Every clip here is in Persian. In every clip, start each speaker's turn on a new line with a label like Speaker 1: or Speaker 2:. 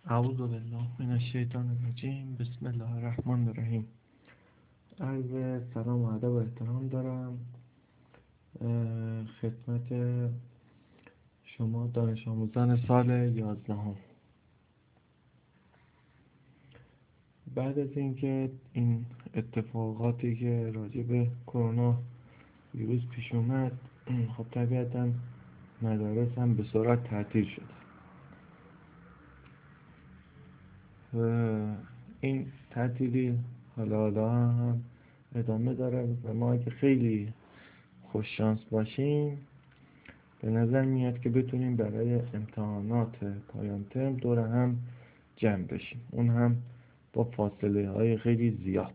Speaker 1: اعوذ بالله من الشیطان الرجیم. بسم الله الرحمن الرحیم. عرض سلام و ادب و احترام دارم خدمت شما دانش آموزان سال 11. بعد از اینکه این اتفاقاتی که راجع به کرونا ویروس پیش اومد، خب طبیعتا مدارس هم به سرعت تعطیل شد. این تعطیلی حالا هم ادامه داره و ما اگه خیلی خوش شانس باشیم به نظر میاد که بتونیم برای امتحانات پایان ترم دور هم جمع بشیم، اون هم با فاصله های خیلی زیاد.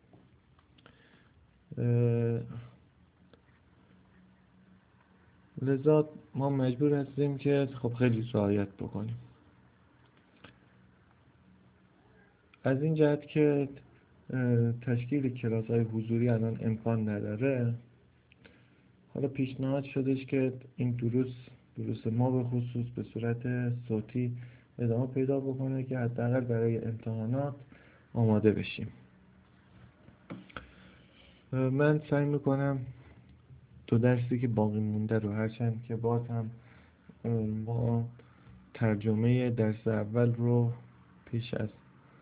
Speaker 1: لذا ما مجبور هستیم که خب خیلی رعایت بکنیم، از این جهت که تشکیل کلاس های حضوری الان امکان نداره. حالا پیشنهاد شدش که این دروس ما به خصوص به صورت صوتی ادامه پیدا بکنه که حداقل برای امتحانات آماده بشیم. من سعی میکنم 2 درسی که باقی مونده رو، هرچند که باز هم ما ترجمه درس اول رو پیش از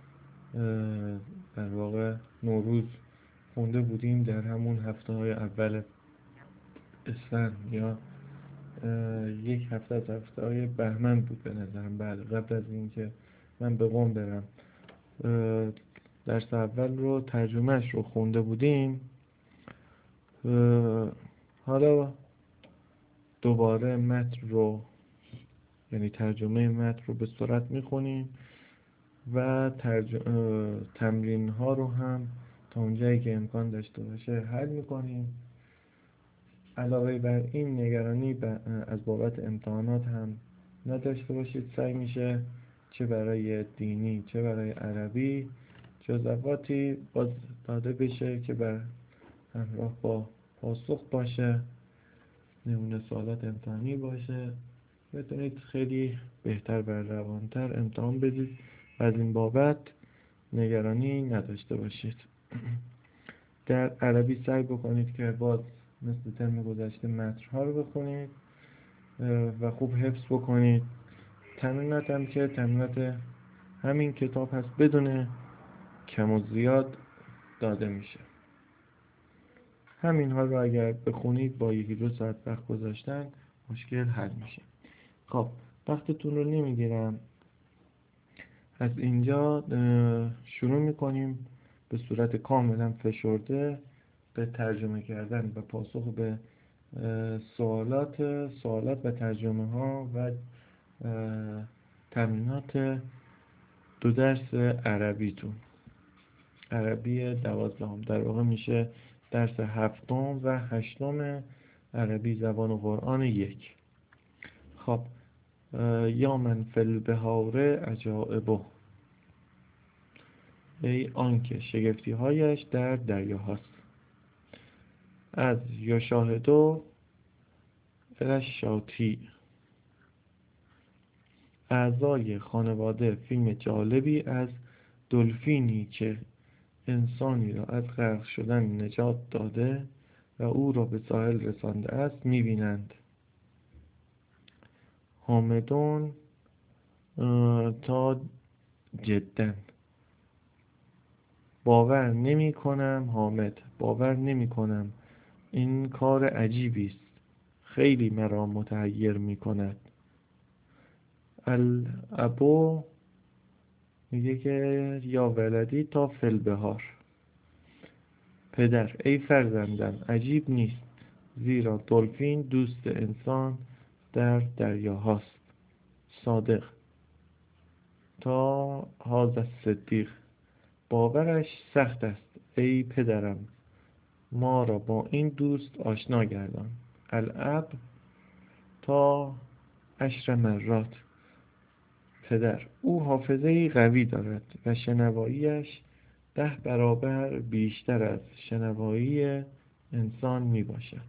Speaker 1: در واقع نوروز خونده بودیم، در همون هفته های اول اسفند یا یک هفته از هفته های بهمن بود به نظرم، قبل از اینکه من به قم برم درس اول رو ترجمهش رو خونده بودیم. حالا دوباره متن رو، یعنی ترجمه متن رو به سرعت میخونیم و تمرین ها رو هم تا اونجایی که امکان داشته باشه حل میکنیم. علاوه بر این نگرانی از بابت امتحانات هم نداشته باشید. سعی میشه چه برای دینی چه برای عربی جزواتی باز داده بشه که بر همراه با پاسخ باشه، نمونه سوالات امتحانی باشه، بتونید خیلی بهتر و روانتر امتحان بدید و از این بابت نگرانی نداشته باشید. در عربی سعی بکنید که باز مثل ترم گذشته متن‌ها رو بخونید و خوب حفظ بکنید. تمرینات هم که تمرینات همین کتاب هست، بدون کم و زیاد داده میشه. همین ها رو اگر بخونید با 1-2 ساعت وقت گذاشتن مشکل حل میشه. خب وقتتون رو نمیگیرم، از اینجا شروع میکنیم به صورت کاملا فشرده به ترجمه کردن و پاسخ به سوالات و ترجمه ها و تمرینات 2 درس عربیتون. عربی 12 در واقع میشه درس 7 و 8 عربی زبان و قرآن 1. خب یا من فی البحار عجائبه، ای آنکه شگفتی هایش در دریا هست. از یشاهدو الشاتی، اعضای خانواده فیلم جالبی از دلفینی که انسانی را از غرق شدن نجات داده و او را به ساحل رسانده است می‌بینند. حامدون تا جدا، باور نمی کنم حامد، باور نمی کنم، این کار عجیبی است، خیلی مرا متحیر می کند. الابو میگه که یا ولدی تا فی البحار، پدر ای فرزندم عجیب نیست، زیرا دلفین دوست انسان در دریا هاست. صادق تا هذا صدیق، باورش سخت است ای پدرم، ما را با این دوست آشنا گردان. الاب تا 10 مرات، پدر او حافظه‌ای قوی دارد و شنواییش 10 برابر بیشتر از شنوایی انسان می باشد.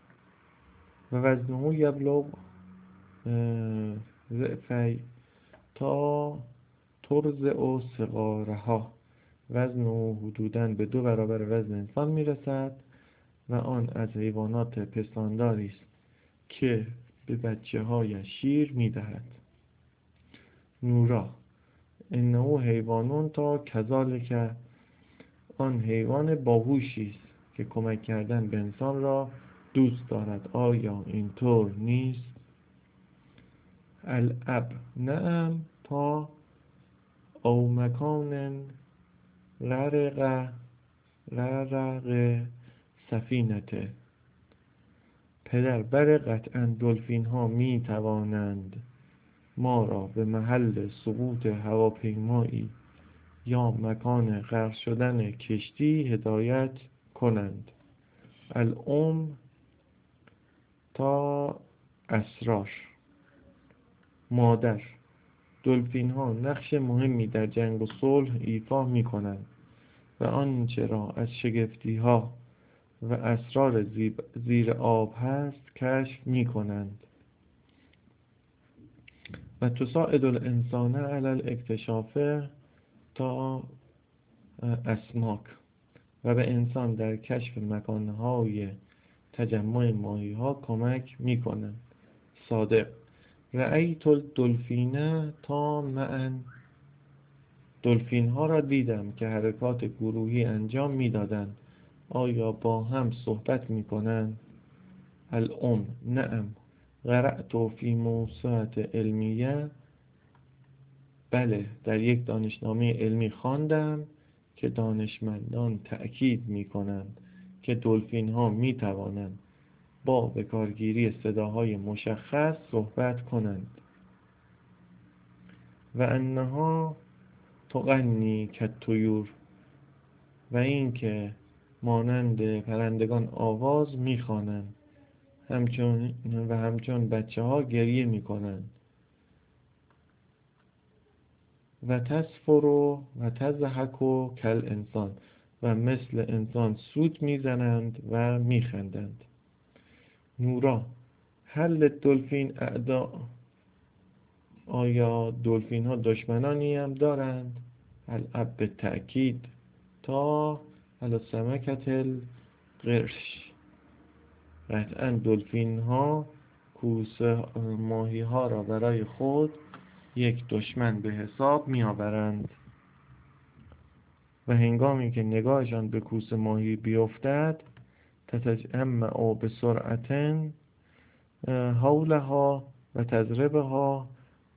Speaker 1: و وزنه یبلغ ضعفی تا ترضع و صغارها، وزن او حدوداً به 2 برابر وزن انسان میرسد و آن از حیوانات پستانداری است که به بچه هایش شیر میدهد. نورا انه حیوانون تا کذالک، آن حیوان باهوشی است که کمک کردن به انسان را دوست دارد. آیا اینطور نیست؟ الاب نعم تا او مکان غرق سفینته. پدر بله، قطعا دلفین ها می توانند ما را به محل سقوط هواپیمایی یا مکان غرق شدن کشتی هدایت کنند. تا اسرار. مادر، دلفین ها نقش مهمی در جنگ و صلح ایفا می کنند و آنچه را از شگفتی ها و اسرار زیر آب هست کشف می کنند. و تساعد الانسان علی الاکتشاف تا اسماک، و به انسان در کشف مکانهای تجمع ماهی ها کمک می کنند. صادق. رأیت الدلفین تا معا، دلفین ها را دیدم که حرکات گروهی انجام می دادند. آیا با هم صحبت می کنند؟ نعم. قرأت فی موسوعة علمیه، بله، در یک دانشنامه علمی خواندم که دانشمندان تأکید می کنند که دلفین ها می توانند با به کارگیری صداهای مشخص صحبت کنند و انها تغنی کالطیور، و اینکه مانند پرندگان آواز می‌خوانند همچون بچه ها گریه می‌کنند. و تصفر و تضحک کالانسان، و مثل انسان سوت میزنند و میخندند. نورا هل دلفین اعداء، آیا دلفین ها دشمنانی هم دارند؟ الاب به تأکید. تا سمکت القرش، قطعا دلفین ها کوسه ماهی ها را برای خود یک دشمن به حساب می آورند و هنگامی که نگاهشان به کوسه ماهی بیفتد تتجمع به سرعت حولها و تضربها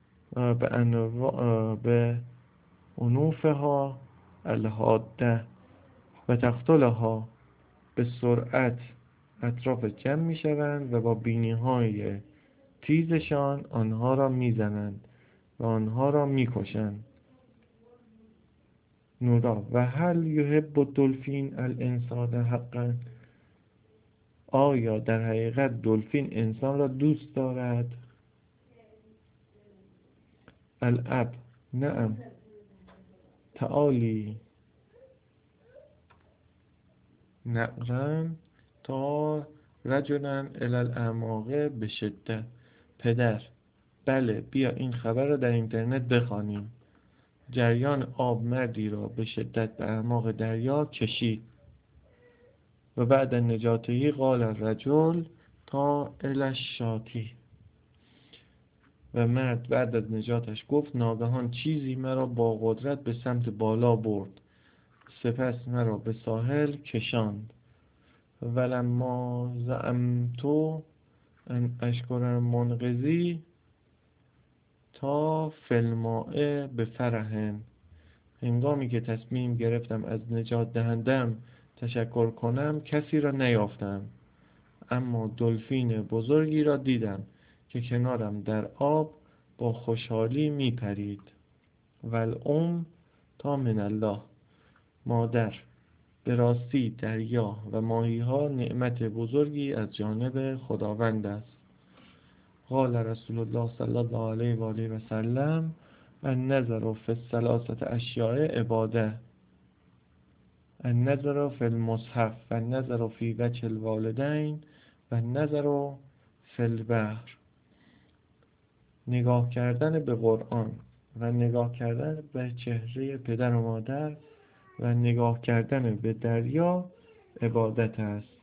Speaker 1: به انوفها الحاده و تقتلها، به سرعت اطراف جمع می شوند و با بینی های تیزشان آنها را می زنند و آنها را می کشند. نورا و هل یحب الدلفین الانسان حقا، آیا در حقیقت دلفین انسان را دوست دارد؟ الاب نعم. تعالی نقرن تا رجلا الی الاعماق به شدت. پدر بله، بیا این خبر را در اینترنت بخوانیم. جریان آب مردی را به شدت به اعماق دریا کشید و بعد نجاته قال الرجل تا الی الشاطئ، و مرد بعد از نجاتش گفت ناگهان چیزی مرا با قدرت به سمت بالا برد، سپس مرا به ساحل کشاند. ولما زعمت ان اشکر منقذی تا فی الماء بفرح، هنگامی که تصمیم گرفتم از نجات دهندم تشکر کنم کسی را نیافتم، اما دلفین بزرگی را دیدم که کنارم در آب با خوشحالی می پرید. تا من الله. مادر به راستی دریا و ماهی ها نعمت بزرگی از جانب خداوند است. قال رسول الله صلی الله علیه و آله و سلم النظر فی الثلاثه اشیاء عباده، النظر فی المصحف و النظر فی وجه الوالدین و النظر فی البحر. نگاه کردن به قرآن و نگاه کردن به چهره پدر و مادر و نگاه کردن به دریا عبادت است.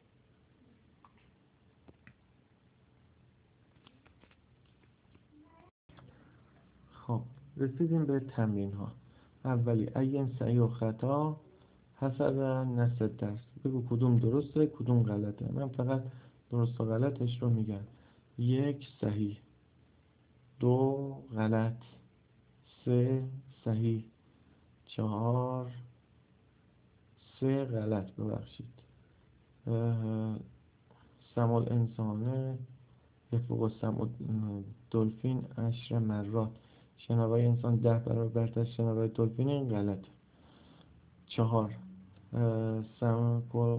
Speaker 1: خب رسیدیم به تمرین ها. اولی عین صحیح و خطا حسب نصف درس. بگو کدوم درسته کدوم غلطه. من فقط درست و غلطش رو میگم. 1 صحیح، 2 غلط، 3 صحیح، 4 3 غلط ببخشید. سم الانسانه یفوق السم دلفین 10 مرات. شنوای انسان 10 برابر برتر از شنوای دلفین. این غلطه. 4 سم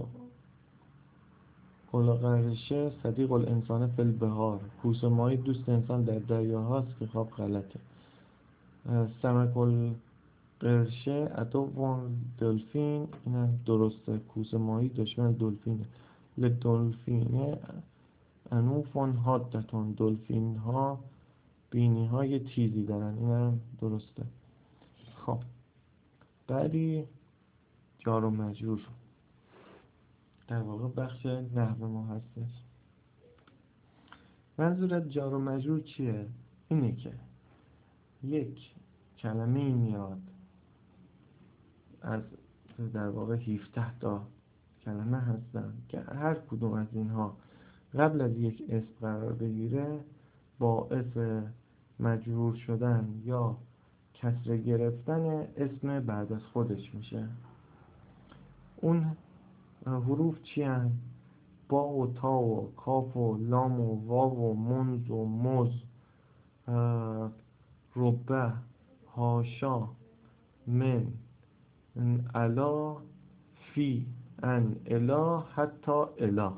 Speaker 1: قلقرشه صدیق الانسان فی البحار. کوس ماهی دوست انسان در دریا هاست که خب غلطه. سمک القرشه عدو دلفین. اینم درسته. کوس ماهی دشمن دلفینه. لدلفینه انوفون حادتون. دلفین ها بینی های تیزی دارن. اینم درسته. خب بعدی جار و مجرور در واقع بخش نحو ما هستش. منظورت جار و مجرور چیه؟ اینه که یک کلمه میاد از در واقع 17 تا کلمه هستن که هر کدوم از اینها قبل از یک اسم قرار بگیره باعث مجرور شدن یا کسره گرفتن اسم بعد از خودش میشه. اون حروف چی هن؟ با و تا و کاف و لام و واو و منز و مز، ربه، هاشا، من، الا، فی، ان، الا، حتی الا.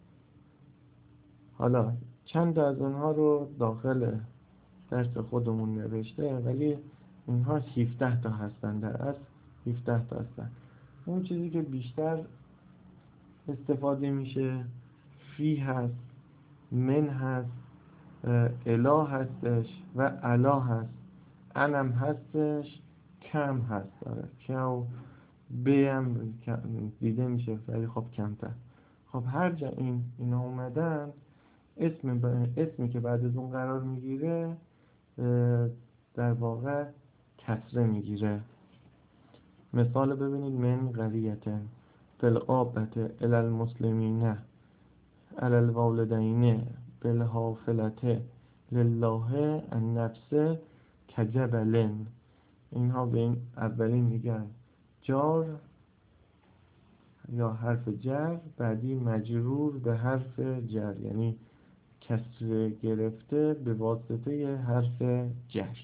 Speaker 1: حالا چند از اونها رو داخل درس خودمون نوشته ولی اینها 17 تا هستن. در اصل 17 تا هستن. اون چیزی که بیشتر استفاده میشه فی هست، من هست، الا هستش و الا هست، انم هستش، کم هست. داره که ب هم دیده میشه ولی خب کمتر. خب هر جا اینا اومدن اسمی که بعد از اون قرار میگیره در واقع کسره میگیره. مثال ببینید. من قریته فالغابت الی المسلمین علی الوالدین بالحافلته لله النفس کجبلن. اینها به این اولین میگن جار یا حرف جر، بعدی مجرور به حرف جر یعنی کسره گرفته به واسطه حرف جر.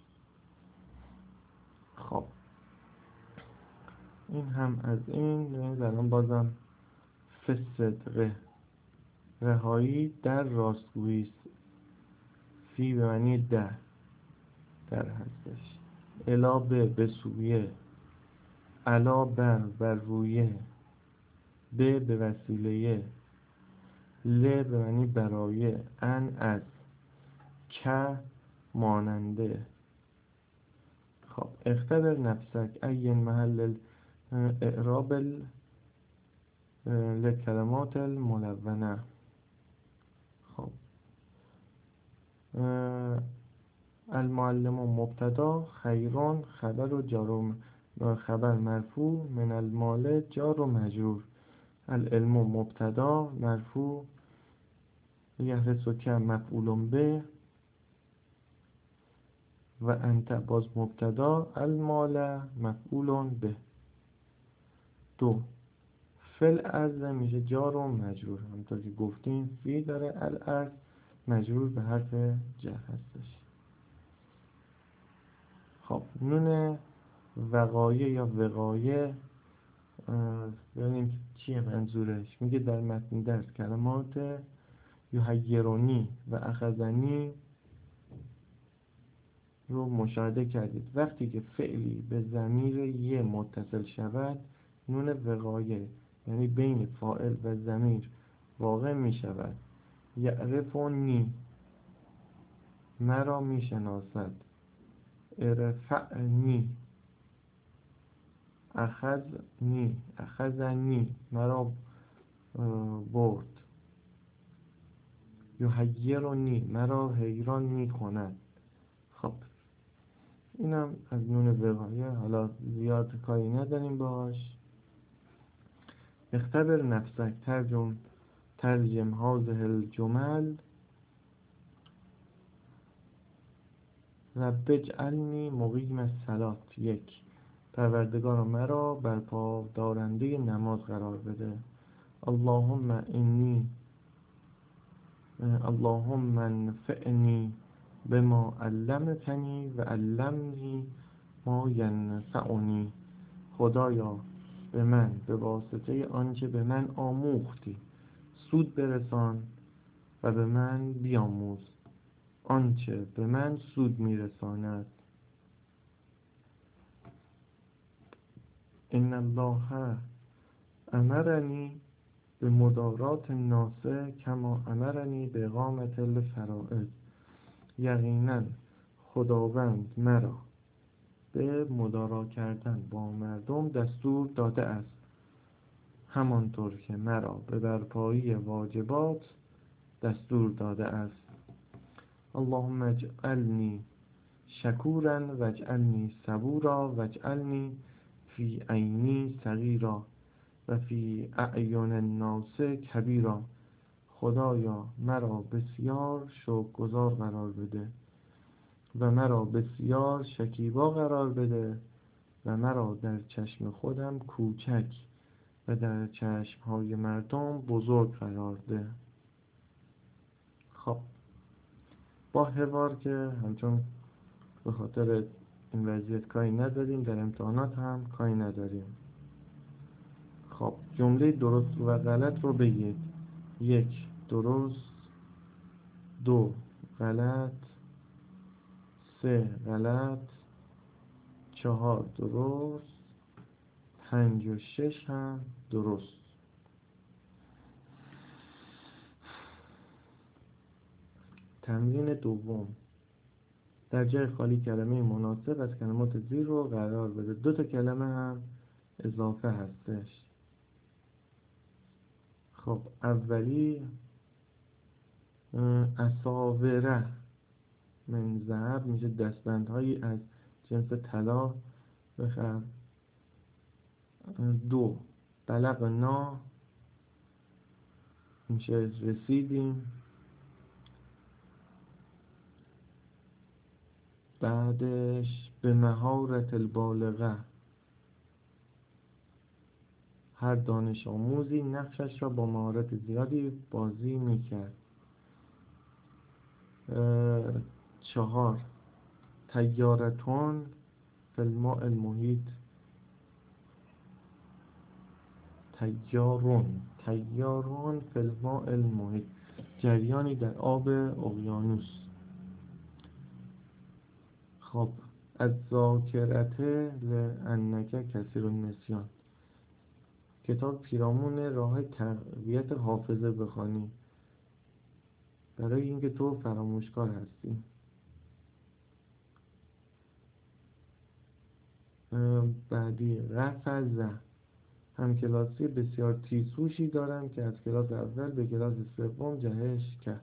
Speaker 1: خب این هم از این. الان بازم فصدقه رهایی در راستگویی است. فی به معنی در هستش. الا به سویه، علا بر رویه، به وسیله، ل به معنی برای، ان از، که ماننده. خب اختبر نفسک این محل اعراب لکلمات الملونه. خب المعلم مبتدا، خیرون خبر و خبر مرفوع، من المال جار و مجرور. العلم مبتدا مرفوع، یحرس و که مفعول به و انت باز مبتدا، المال مفعول به. 2 فل ارض میشه جار و مجرور. همونطور که گفتیم فی داره الارض مجرور به حرف جر هستش. خب نون وقایع یا وقایع ببینیم چیه منظورش. میگه در متن درس کلمات یحیرونی و اخذنی رو مشاهده کردید. وقتی که فعلی به ضمیر یه متصل شود نون وقایع یعنی بین فاعل و ضمیر واقع می شود. یعرفونی مرا می شناسد، ارفعنی، اخذنی مرا برد، یحیرنی مرا حیران می کند. خب اینم از نون وقایه، حالا زیاد کاری نداریم باش. اختبر نفسک، ترجم هذه الجمل. رب اجعلنی مقیم الصلاة. 1. پروردگار مرا برپا دارنده نماز قرار بده. اللهم انفعنی بما علمتنی و علمنی ما ینفعنی. خدایا به من به واسطه آنچه به من آموختی سود برسان و به من بیاموز آنچه به من سود میرساند. ان الله امرنی به مدارات الناس کما امرنی به اقامت الفرائض. یقینا خداوند مرا به مدارا کردن با مردم دستور داده است، همانطور که مرا به برپایی واجبات دستور داده است. اللهم اجعلنی شکورا واجعلنی صبورا واجعلنی فی عینی صغیرا و فی اعین الناس کبیرا. خدایا مرا بسیار شکرگزار قرار بده و مرا بسیار شکیبا قرار بده و مرا در چشم خودم کوچک و در چشمهای مردم بزرگ قرار ده. خب با حوار که همچون به خاطر این وضعیت کاری نداریم، در امتحانات هم کاری نداریم. خب جمله درست و غلط رو بگید. 1 درست، 2 غلط، 3 غلط، 4 درست، 5 و 6 هم درست. تمرین دوم، در جای خالی کلمه مناسب از کلمات زیر رو قرار بده. 2 تا کلمه هم اضافه هستش. خب اولی اساوره من ذهب میشه دستبندهایی از جنس طلا بخر. 2 بلغنا میشه رسیدیم. بعدش به مهارت البالغه، هر دانش آموزی نقشش را با مهارت زیادی بازی میکرد. 4 تیارتون فی الماء المحیط. تیارون فی الماء المحیط، جریانی در آب اقیانوس. خب از ذاکرته لانک کثیر النسیان، کتاب پیرامون راه تقویت حافظه بخوانی برای اینکه تو فراموشکار هستی. بعدی قفزه، همکلاسی بسیار تیزهوشی دارم که از کلاس اول به کلاس سوم جهش کرد.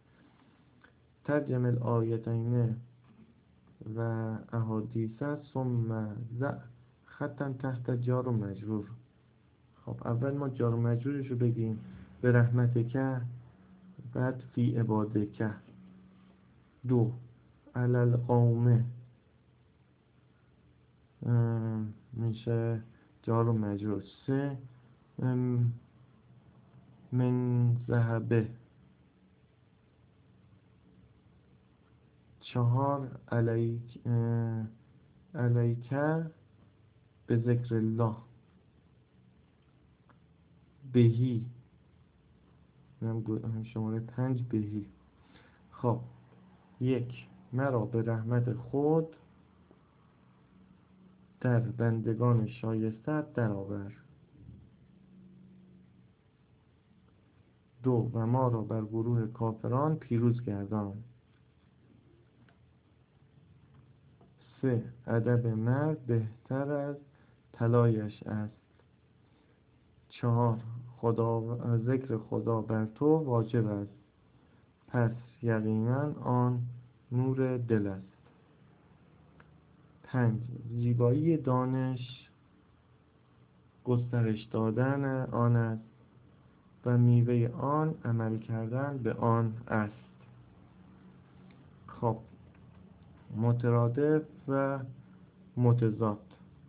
Speaker 1: ترجم الآیتین و احادیث ثم ضع خطا تحت جار و مجرور. خب اول ما جار و مجرورش رو بگیم. به رحمتک، بعد فی عبادک. 2 علی القوم میشه جار و مجرور. 3 من ذهبه. 4 علیک به ذکر الله. بهی شماره 5 بهی. خب 1 مرا به رحمت خود در بندگان شایسته درآور. 2 و ما را بر گروه کافران پیروز گردان. 3 3 ادب مرد بهتر از طلایش است. 4 ذکر خدا بر تو واجب است، پس یقینا آن نور دل است. 5 زیبایی دانش گسترش دادن آن است و میوه آن عمل کردن به آن است. خب، مترادف و متضاد.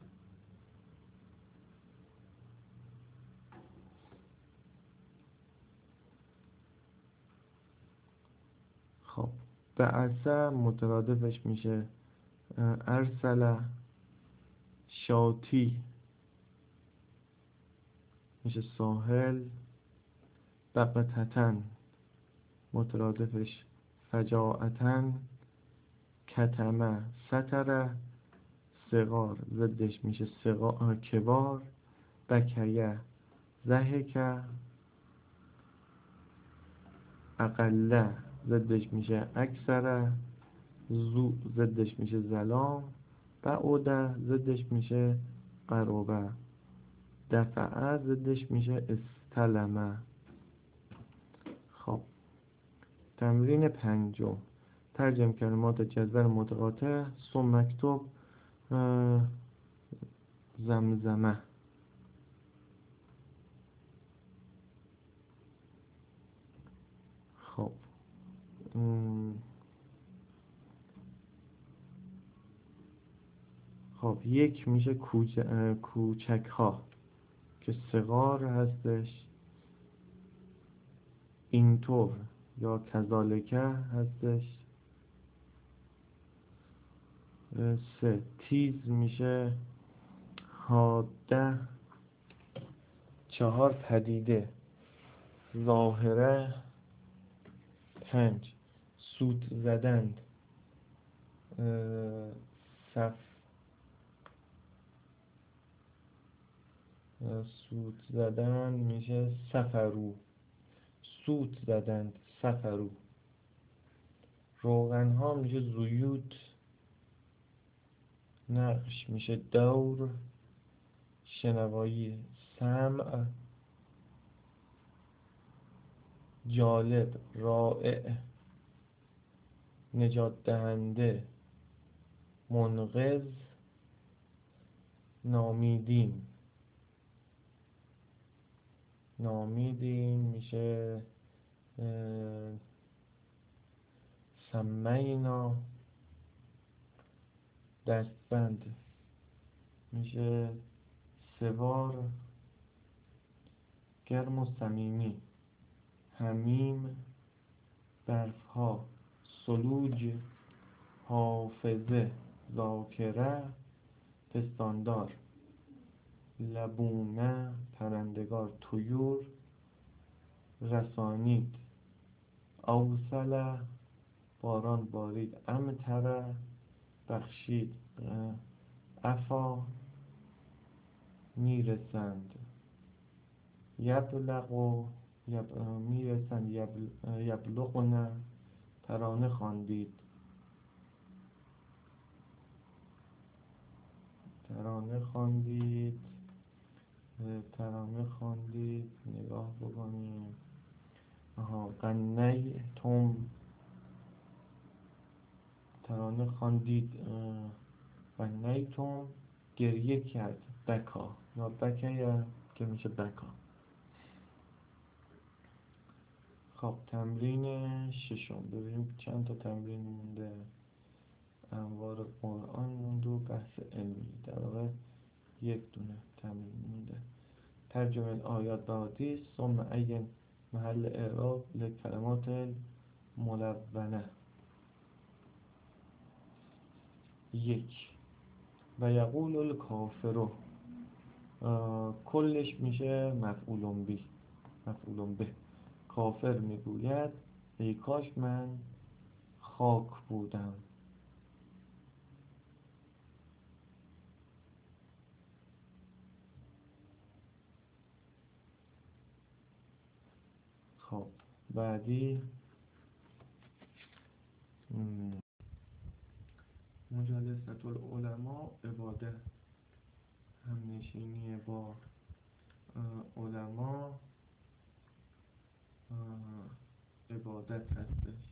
Speaker 1: خب، بعث مترادفش میشه ارسل. شاطی میشه ساحل. بغتتن مترادفش فجاعتن. کتمه ستره. صغار ضدش میشه کبار. بکیه ضحکه. اقله ضدش میشه اکثره. زو ضدش میشه ظلام. بعوده ضدش میشه قربه. دفعه ضدش میشه استلمه. خب، تمرین 5. ترجم کلمات جدول متقاطع ثم مکتوب زمزمه. خب، خب 1 میشه کوچک ها که صغار هستش. اینطور یا کذالکه هستش. 3 تیز میشه حاده. 4 پدیده ظاهره. 5 سوت زدن صف سوت زدن میشه سفرو. سوت زدند سفرو. روغن ها میشه زیوت. نقش میشه دور. شنوایی سمع. جالب رائع. نجات دهنده منقذ. نامیدین میشه سمینا. دستبند میشه سوار. گرم و صمیمی حمیم. برفها ثلوج. حافظه ذاکره. پستاندار لبونه پرندگار طیور. رسانید اوصله باران بارید. امطره بخشید. عفا میرسند. یبلغ میرسند. یبلغونه ترانه خواندید. ترانه خواندید. نگاه بکنیم. غنیتم ترانه خواندید. غنیتم گریه کرد. بکا یا بکیه که میشه بکا. خب، تمرین 6. ببینیم چند تا تمرین مونده. انوار قرآن مونده و بحث علمی. در واقع 1 دونه تمرین مونده. ترجمه آیات به حدیث ثم عین محل اعراب لکلمات ملونه. 1 و یقول الکافر کلش میشه مفعول به. کافر میگوید ای کاش من خاک بودم. خب، بعدی مجالست العلماء عبادت، همنشینی با علما عبادت هستش.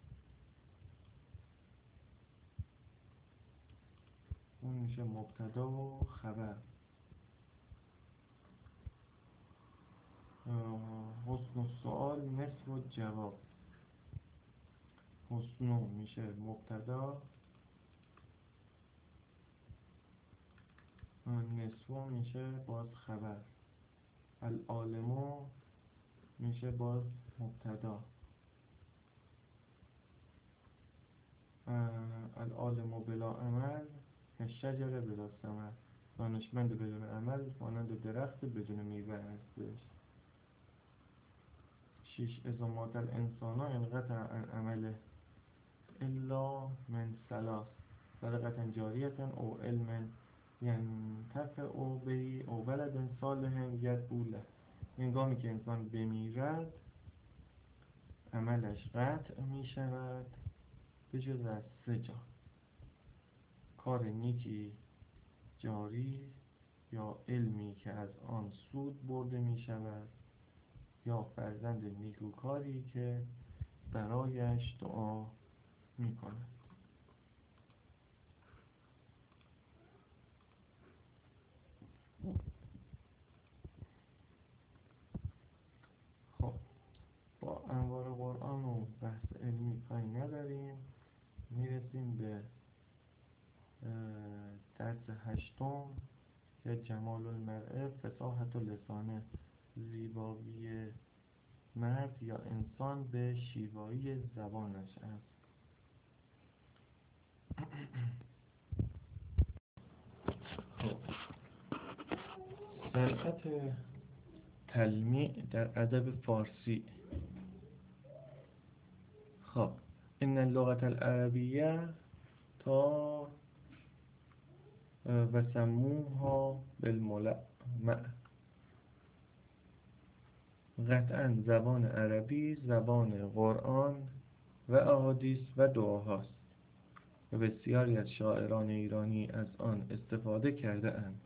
Speaker 1: اون میشه مبتدا و خبر. حسن السؤال نصف الجواب، حسنو میشه مبتدا، نصفو میشه باز خبر، العالمو میشه باز مبتدا، العالمو بلا عمل کالشجر بلا ثمر، دانشمند بدون عمل مانند درخت بدون میوه هستش. 6 اذا مات الانسان انقطع عن عمله الا من ثلاث، صدقة جاریة او علم ینتفع به او ولد صالح یدعو له. هنگامی که انسان بمیرد عملش قطع می شود به جز از 3 جا: کار نیکی جاری، یا علمی که از آن سود برده می شود، یا فرزند نیکوکاری که برایش دعا می کند. خب با انوار قرآن و بحث علمی کاری نداریم، میرسیم به درس 8 که جمال المرء فصاحت لسانه، زیبایی مرد یا انسان به شیوایی زبانش است. خب صنعت تلمیع در ادب فارسی. خب ان اللغة العربیه تا و سموها بالملمع، قطعا زبان عربی زبان قرآن و احادیث و دعاهاست و بسیاری از شاعران ایرانی از آن استفاده کرده اند.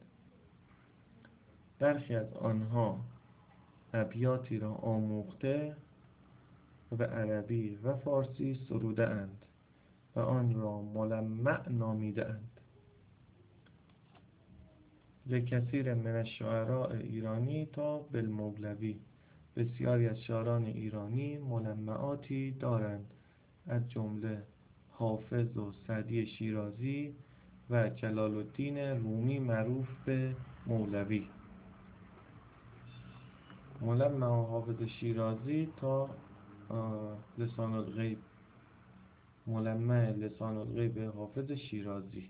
Speaker 1: برخی از آنها ابیاتی را آموخته و به عربی و فارسی سروده اند و آن را ملمع نامیده اند. لکثیر من الشعراء ایرانی تا بالمولوی، بسیاری از شاعران ایرانی ملمعاتی دارند، از جمله حافظ و سعدی شیرازی و جلال الدین رومی معروف به مولوی. ملمع حافظ شیرازی تا لسان الغیب، ملمع لسان الغیب حافظ شیرازی.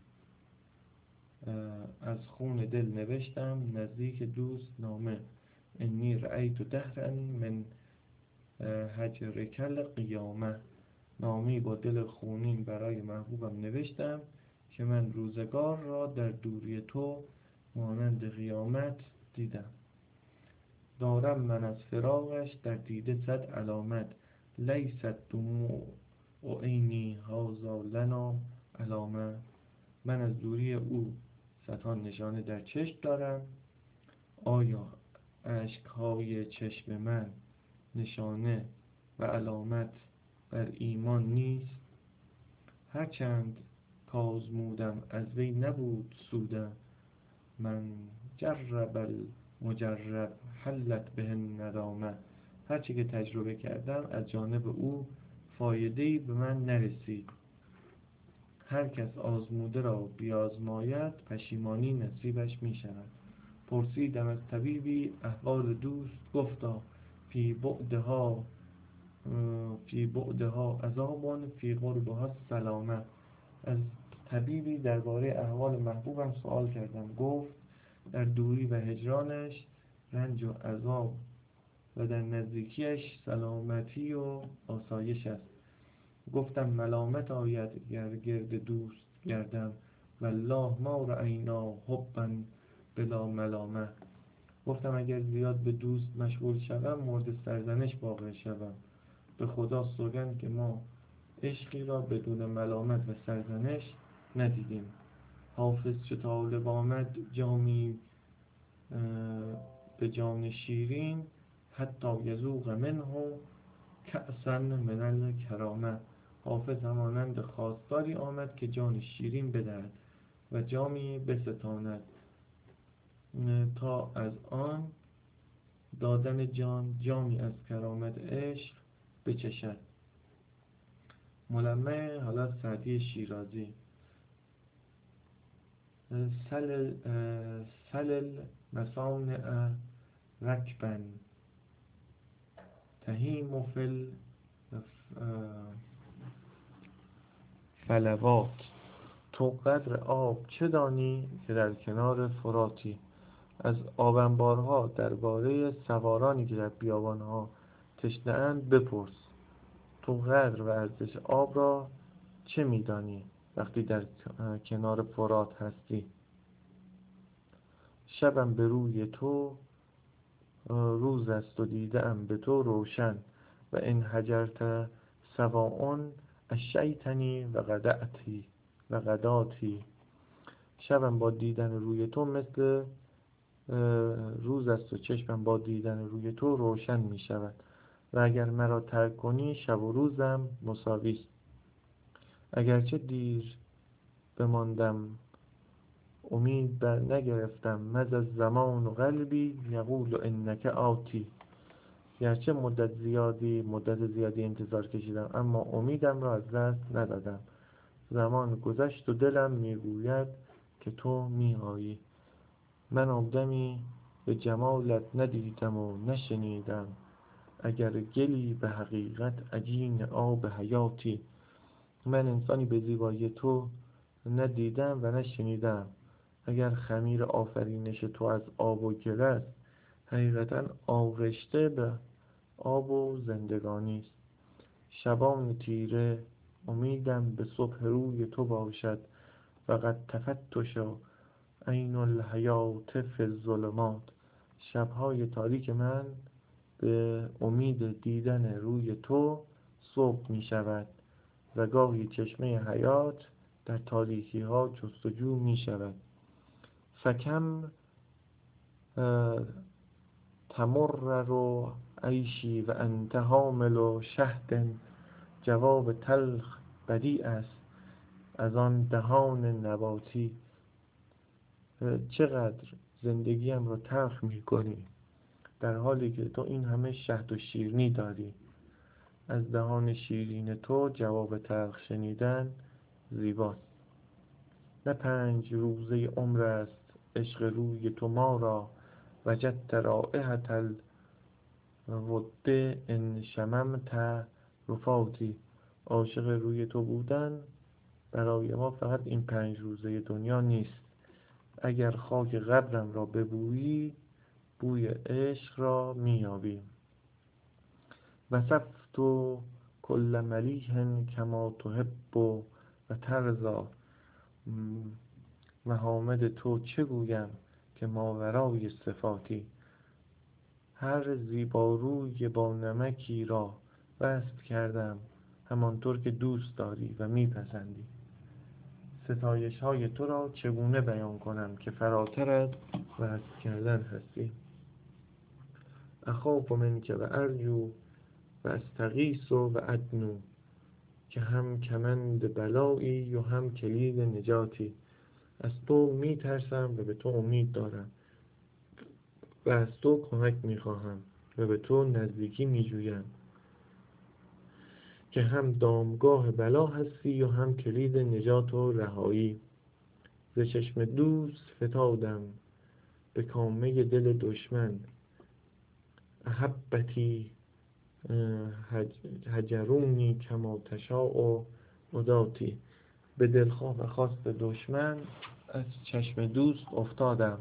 Speaker 1: از خون دل نوشتم نزدیک دوست نامه، انی رأیت دهرا من هجرک القیامه. نامه‌ای با دل خونین برای محبوبم نوشتم که من روزگار را در دوری تو مانند قیامت دیدم. دارم من از فراقش در دیده 100 علامت، لیست دموع عینی هذا لنا علامه. من از دوری او 100 نشانه در چشم دارم، آیا اشک‌های چشم من نشانه و علامت بر ایمان نیست؟ هرچند کآزمودم از وی نبود سودم، من جرب المجرب حلت به الندامه. هرچه که تجربه کردم از جانب او فایده‌ای به من نرسید. هر کس آزموده را بیازماید پشیمانی نصیبش می شود. پرسیدم از طبیبی احوال دوست، گفتا فی بعدها عذاب فی قربها سلامه. از طبیبی درباره احوال محبوبم سوال کردم، گفت در دوری و هجرانش رنج و عذاب و در نزدیکیش سلامتی و آسایش است. گفتم ملامت آید گر گرد دوست گردم، والله ما رأینا حبا بلا ملامه. گفتم اگر زیاد به دوست مشغول شوم مورد سرزنش واقع شوم. به خدا سوگند که ما عشقی را بدون ملامت و سرزنش ندیدیم. حافظ چو طالب آمد جامی به جان شیرین، حتی یذوق منه کأسا من الکرامه. حافظ همانند خواستاری آمد که جان شیرین بدهد و جامی بستاند تا از آن دادن جان جامی از کرامت عشق بچشد. ملمع حالا سعدی شیرازی: سلل مصانع رکبا تهیم فی الفلوات. تو قدر آب چه دانی که در کنار فراتی؟ از آبنبارها درباره سوارانی که در بیابانها تشنه اند بپرس. تو قدر و ارزش آب را چه میدانی وقتی در کنار فرات هستی؟ شبم به روی تو روز است و دیده ام به تو روشن، و این هجرت سواء اشیتنی و غداتی. شبم با دیدن روی تو مثل روز است و چشمم با دیدن روی تو روشن می شود، و اگر مرا ترک کنی شب و روزم مساوی است. اگرچه دیر بماندم امید بر نگرفتم، مضی الزمان و قلبی یقول انک آتی. گرچه مدت زیادی انتظار کشیدم، اما امیدم را از دست ندادم. زمان گذشت و دلم میگوید که تو میآیی. من آدمی به جمالت ندیدم و نشنیدم، اگر گلی به حقیقت عجین آب حیاتی. من انسانی به زیبایی تو ندیدم و نشنیدم، اگر خمیر آفرینش تو از آب و گل است، حقیقتا آغشته به آب و زندگانی است. شبان تیره امیدم به صبح روی تو باشد، و قد تفتش عین الحیات فی الظلمات. شبهای تاریک من به امید دیدن روی تو صبح می شود، و گاهی چشمه حیات در تاریکی ها جستجو می شود. فکم تمرر عیشی و انت حامل شهد. جواب تلخ بدیع است از آن دهان نباتی. چقدر زندگیم رو تلخ می کنی در حالی که تو این همه شهد و شیرینی داری. از دهان شیرین تو جواب تلخ شنیدن زیباست. نه 5 روزه عمر است عشق روی تو ما را، وجدت رایحة الود ان شممت رفاتی. عاشق روی تو بودن برای ما فقط این 5 روزه دنیا نیست. اگر خاک قبرم را ببویی بوی عشق را مییابی. وصفت کل ملیح کما تحب و ترضی. محامد تو چه گویم که ماورای صفاتی. هر زیباروی با نمکی را وصف کردم همانطور که دوست داری و میپسندی. ستایش های تو را چگونه بیان کنم که فراتر از وصف کردن هستی. اخاف منک و ارجو و استغیث و ادنو، که هم کمند بلایی و هم کلید نجاتی. از تو میترسم و به تو امید دارم، و از تو کمک میخواهم و به تو نزدیکی میجویم، که هم دامگاه بلا هستی و هم کلید نجات و رهایی. ز چشم دوست فتادم به کامه دل دشمن، احبتی هجرونی کما تشاء عداتی. به دلخواه و خواست دشمن از چشم دوست افتادم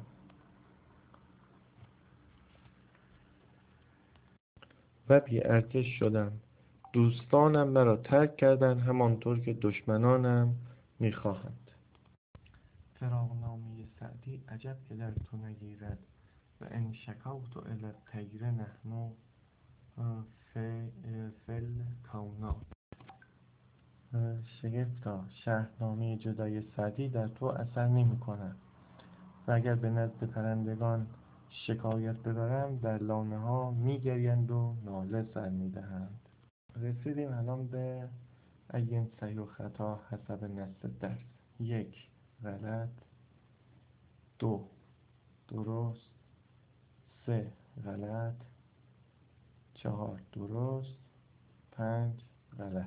Speaker 1: و بی ارزش شدم. دوستانم مرا ترک کردند همانطور که دشمنانم میخواهند. فراقنامه سعدی عجب که در تو نگیرد، و ان شکوت الی الطیر نحن فی الکونات. شگفتا، شهرنامه جدای سعدی در تو اثر نمی کند و اگر به نزد پرندگان شکایت ببرم در لانه ها می گریند و ناله سر می دهند. رسیدیم الان به این صحیح و خطا حسب نص درس. 1 غلط، 2 درست، 3 غلط، 4 درست، 5 غلط.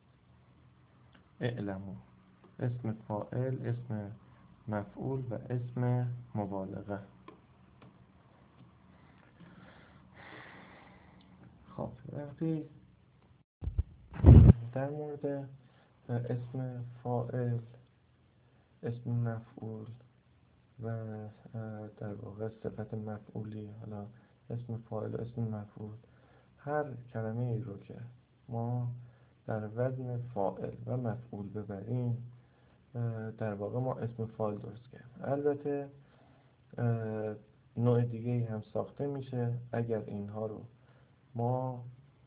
Speaker 1: اعلمو، اسم فاعل، اسم مفعول و اسم مبالغه. خب وقتی در مورد اسم فاعل، اسم مفعول و در واقع صفت مفعولی، حالا اسم فاعل و اسم مفعول، هر کلمه ای رو که ما در وزن فاعل و مفعول ببریم در واقع ما اسم فاعل درست کردیم. البته نوع دیگه ای هم ساخته میشه اگر اینها رو ما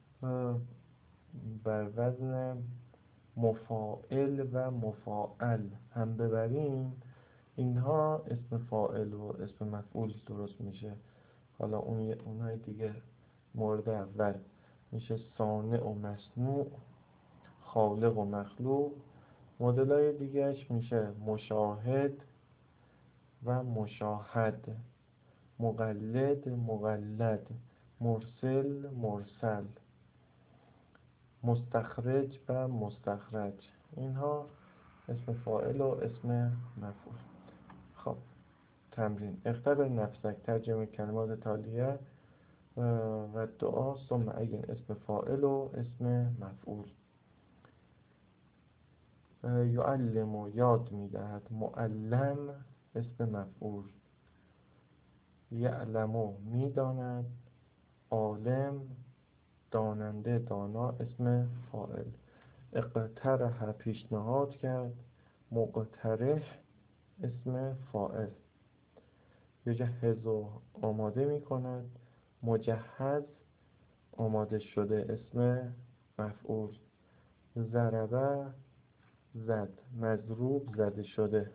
Speaker 1: بر وزن مفاعل و مفاعل هم ببریم، اینها اسم فاعل و اسم مفعول درست میشه. حالا اونهای دیگه مورد اول میشه صانع و مصنوع، خالق و مخلوق. مدلای دیگهش میشه مشاهد و مشاهد، مقلد، مقلد، مرسل، مرسل، مستخرج و مستخرج. اینها اسم فاعل و اسم مفعول. خب تمرین: اختبر نفسک، ترجمه کلمات تالیه و دعا ثم عین اسم فاعل و اسم مفعول. یعلم یاد میدهد، معلم اسم مفعول. یعلم میداند، عالم داننده، دانا اسم فاعل. اقترح پیشنهاد کرد، مقترح اسم فاعل. یجهز آماده می کند، مجهز آماده شده اسم مفعول. ضربه زد، مضروب زده شده.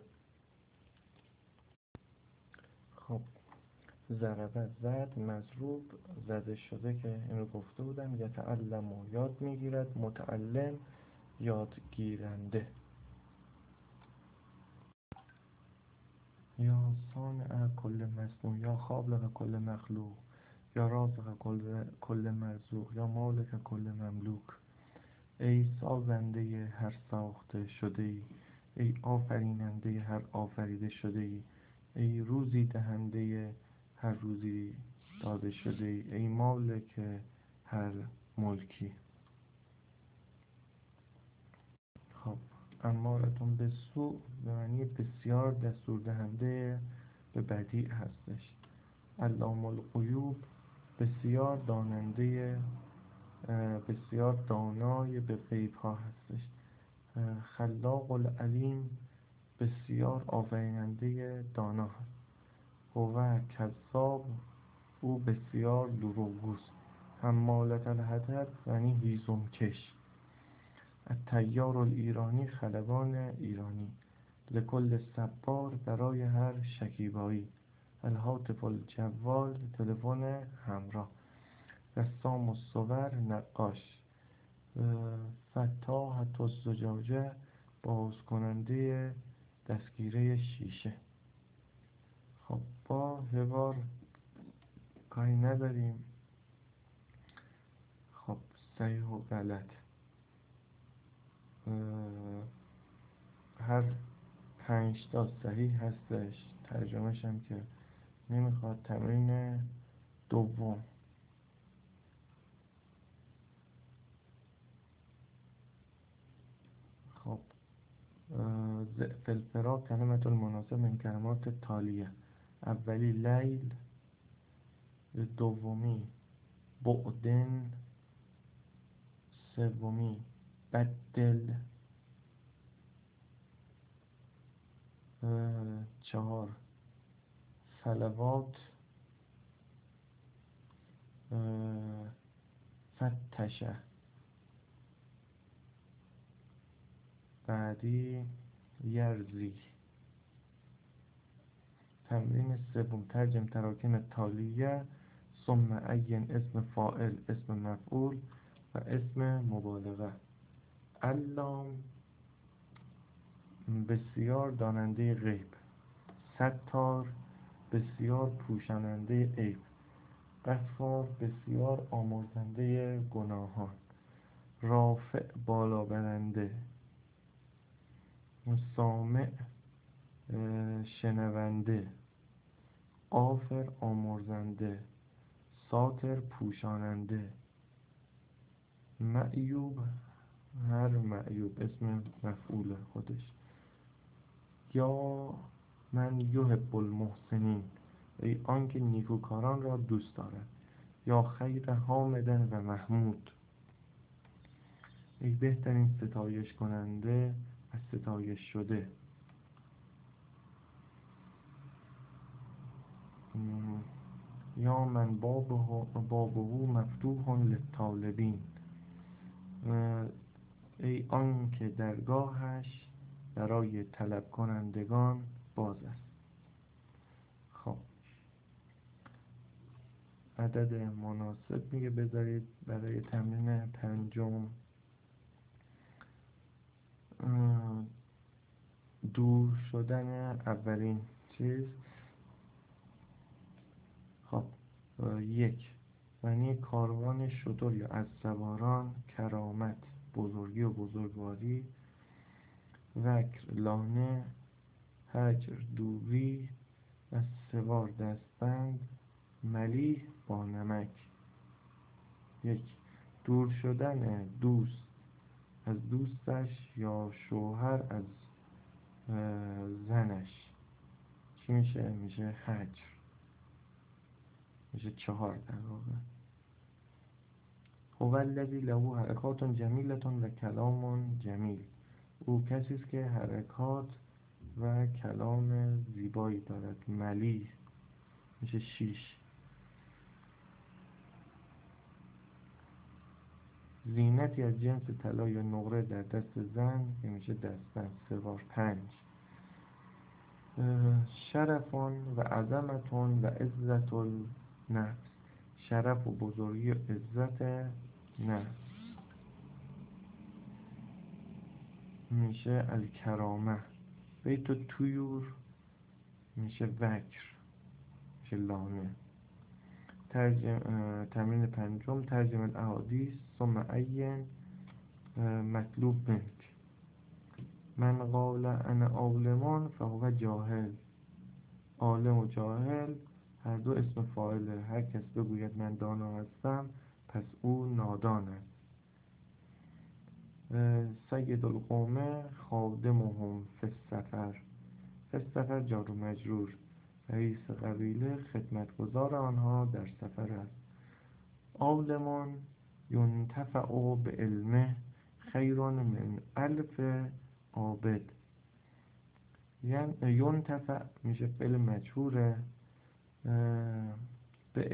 Speaker 1: خب ضربه زد، مضروب زده شده که این رو گفته بودم. یتعلم یاد میگیرد، متعلم یادگیرنده. یا صانع کل مصنوع، یا خالق کل مخلوق، یا رازق کل مرزوق، یا مالک کل مملوک. ای سازنده هر ساخته شده ای، ای آفریننده هر آفریده شده ای، ای روزی دهنده هر روزی داده شده ای، ای مالک هر ملکی. خب امارتون به سوء به معنی بسیار دستور دهنده به بدی هستش. علام الغیوب بسیار داننده، بسیار دانای به غیب ها هستش. خلاق العلیم بسیار آفریننده دانا هست. هو کذاب او بسیار دروغگوست. حمالة الحطب یعنی هیزم کش. الطیار الایرانی خلبان ایرانی. لکل صبار برای هر شکیبایی. الهاتف الجوال تلفن همراه. رسام الصور نقاش. فتاحة الزجاجه باز کننده دستگیره شیشه. خب با یه بار کاری نداریم. خب صحیح و غلط هر 5 تا صحیح هستش. ترجمهش هم که نمیخواد. تمرین دوم: خب فلفرا کلمت المناسب من کلمات تالیه. اولی لیل، دومی بعدن، سومی بدل، 4 فلوات، فتشه. بعدی یرزی. تمرین سوم ترجم تراکم تالیه ثم عین اسم فاعل، اسم مفعول و اسم مبالغه. علام بسیار داننده غیب، ستار بسیار پوشاننده عیب، غفار بسیار آمرزنده گناهان، رافع بالا برنده، سامع شنونده، آفر آمرزنده، ساتر پوشاننده، معیوب هر معیوب اسم مفعول خودش. یا من یحب المحسنین، ای آنکه نیکوکاران را دوست دارد. یا خیر حامد و محمود، ای بهترین ستایش کننده و ستایش شده. یا من بابه مفتوح للطالبین، ای آن که درگاهش برای طلب کنندگان باز است. خب عدد مناسب میگه بذارید برای تمرین پنجم. دور شدن اولین چیز. خب 1. معنی کاروان شتر یا از سواران، کرامت بزرگی و بزرگواری، وکر لانه، هجر دوری و سوار دستبند، ملیح با نمک. 1. دور شدن دوست از دوستش یا شوهر از زنش چی میشه؟ میشه هجر، میشه 4 در واقع. هو الذی له حرکات جمیلة و کلام جمیل، او کسی است که حرکات و کلام زیبایی دارد. ملیح میشه 6. زینتی از جنس طلا یا نقره در دست زن که میشه دستبند، سوار 5. شرفون و عظمتون و عزت النفس، شرف و بزرگی و عزت نفس میشه الکرامه. بیت الطیور میشه وکر، میشه لانه. تمرین پنجم ترجمه الاحادیث ثم عین مطلوب منک. من قال انا عالم فهو جاهل، عالم و جاهل هر دو اسم فاعله. هر کس بگوید من دانا هستم پس او نادان است. سید القوم خادمهم فی السفر، فی السفر جار و مجرور، رئیس قبیله خدمتگزار آنها در سفر است. عالم ینتفع بعلمه خیر من الف عابد. ینتفع میشه فعل مجهوره، به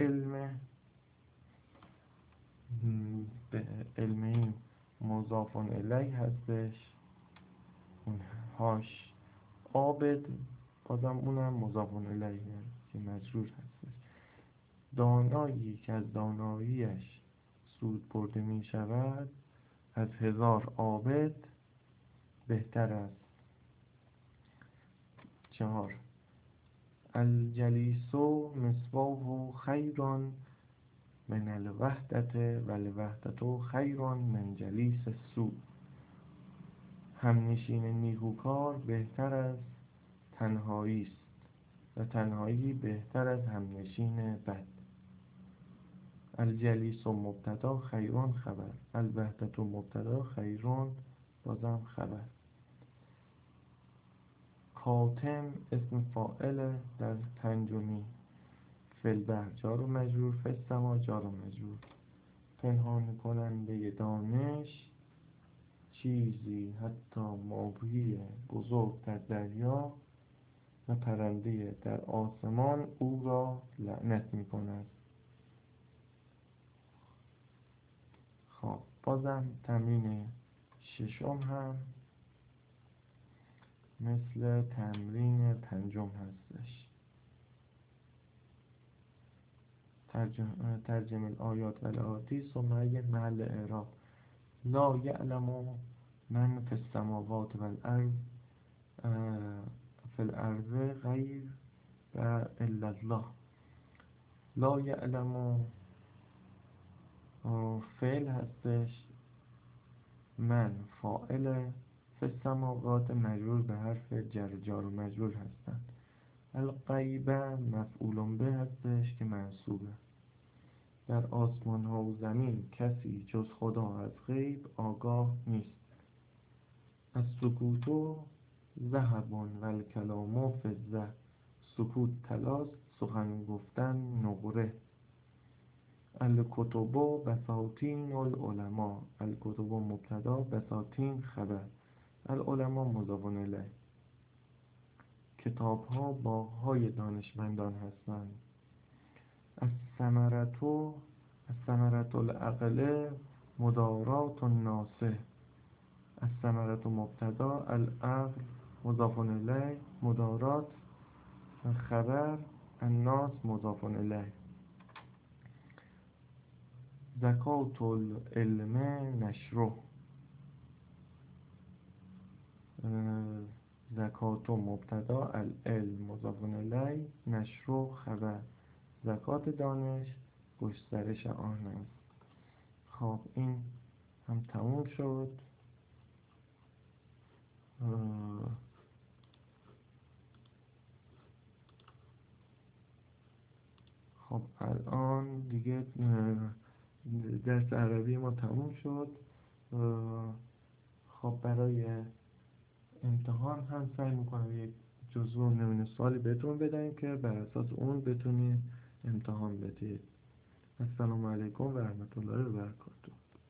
Speaker 1: علمه مضاف الیه هستش، اون هاش. عابد بازم اونم مضاف الیه که مجرور هستش. دانایی که از داناییش سود برده می شود از 1000 عابد بهتر است. 4. الجلیس مصباح خیر من الوحدت و الوحدت خیر من جلیس السوء، همنشین نیکوکار بهتر از تنهایی است و تنهایی بهتر از همنشین بد. الجلیس مبتدا خیرون خبر، الوحدت مبتدا خیرون بازم خبر. کاتم اسم فاعل در پنجمی، فی البحر جار و مجرور، فی السما جار و مجرور. پنهان کننده دانش چیزی حتی ماهی بزرگ در دریا و پرنده در آسمان او را لعنت می کند. خب بازم تمرین ششم هم مثل تمرین پنجم هستش. ترجم الآیات و الأحادیث ثم محل اعراب. لا یعلم من فی السماوات و الارض فی الارض غیر الا الله. لا یعلم فعل هستش، من فاعل، فی السماوات مجرور به حرف جار و مجرور هستند. الغیب مفعول به هستش که منصوبه. در آسمان ها و زمین کسی جز خدا از غیب آگاه نیست. از سکوتو ذهب و الکلام فضه. سکوت طلاست، سخن گفتن نقره. الکتب بساطین العلماء. الکتب مبتدا، بساطین خبر. العلماء مضاف الیه. کتاب ها باغ های دانشمندان هستند. الثمرة العقل مدارات الناس. الثمرة مبتدا، العقل مضاف الیه، مدارات خبر، الناس مضاف الیه. زکات العلم نشره. زکات مبتدا، العلم مضاف الیه، نشره خبر. زکات دانش گسترش آن است. خب این هم تموم شد. خب الان دیگه درس عربی ما تموم شد. خب برای امتحان هم سعی میکنم یک جزوه نمونه سوالی بهتون بدم که بر اساس اون بتونید امتحان بدید. السلام علیکم و رحمت الله و برکاته.